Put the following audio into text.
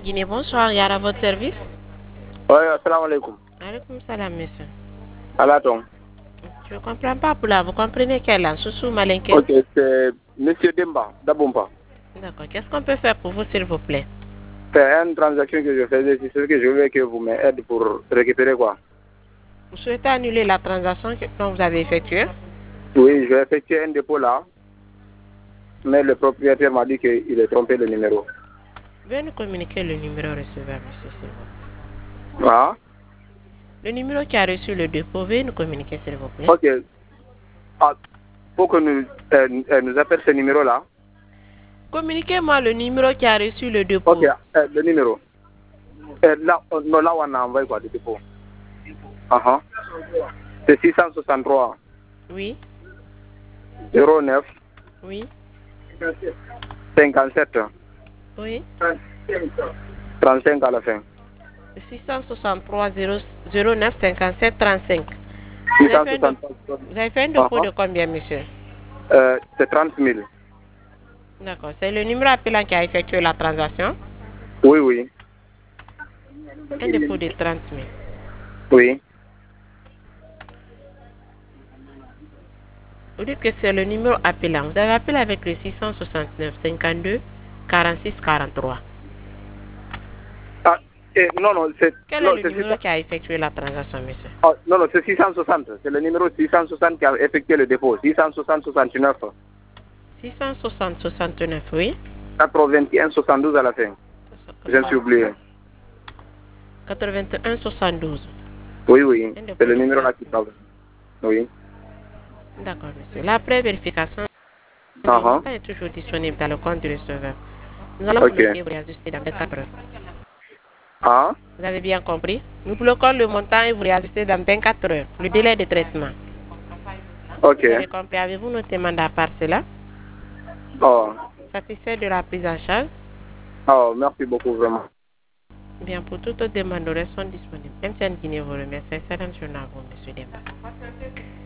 Guinée, bonsoir, Yar à votre service. Oui, assalamu alaikum. Alaikum salam, monsieur. Alaton. Je ne comprends pas pour là, vous comprenez quelle langue? Soussou Malinké. Ok, c'est Monsieur Demba, d'Abomba. D'accord, qu'est-ce qu'on peut faire pour vous, s'il vous plaît? C'est une transaction que je faisais, c'est ce que je veux que vous m'aidez pour récupérer quoi. Vous souhaitez annuler la transaction que vous avez effectuée? Oui, j'ai effectué un dépôt là, mais le propriétaire m'a dit qu'il a trompé le numéro. Veuillez nous communiquer le numéro receveur, monsieur, s'il vous plaît. Ah? Le numéro qui a reçu le dépôt, veuillez nous communiquer, s'il vous plaît. Ok. Ah, faut que nous appelle ce numéro-là. Communiquez-moi le numéro qui a reçu le dépôt. Ok, le numéro. Là, non, là, on a envoyé quoi, le dépôt. C'est 663 Oui, 09 oui, 57 oui. 35 à la fin. 663 09 57 35. 663. Vous avez fait un dépôt de combien, monsieur? C'est 30 000. D'accord. C'est le numéro appelant qui a effectué la transaction? Oui, oui. Un dépôt de 30 000. Oui. Vous dites que c'est le numéro appelant. Vous avez appelé avec le 669 52 46 43. Ah, non, c'est... Quel est le numéro qui a effectué la transaction, monsieur? Non, c'est 660. C'est le numéro 660 qui a effectué le dépôt. 660 69. 660 69, oui. 81 72 à la fin. Je me suis oublié. 81 72. Oui, oui. C'est le numéro là qui parle. Oui. D'accord, monsieur. La pré-vérification est toujours disponible dans le compte du receveur. Nous allons bloquer vous réajuster dans 24 heures. Vous avez bien compris? Nous bloquons le montant et vous réajustez dans 24 heures. Le délai de traitement. Ok. Vous avez compris? Avez-vous noté mandat par cela? Satisfait de la prise en charge? Merci beaucoup, vraiment. Bien, pour toute autre demande, nous restons disponibles. MTN Guinée vous remercie. Excellente journée à vous, monsieur Demba.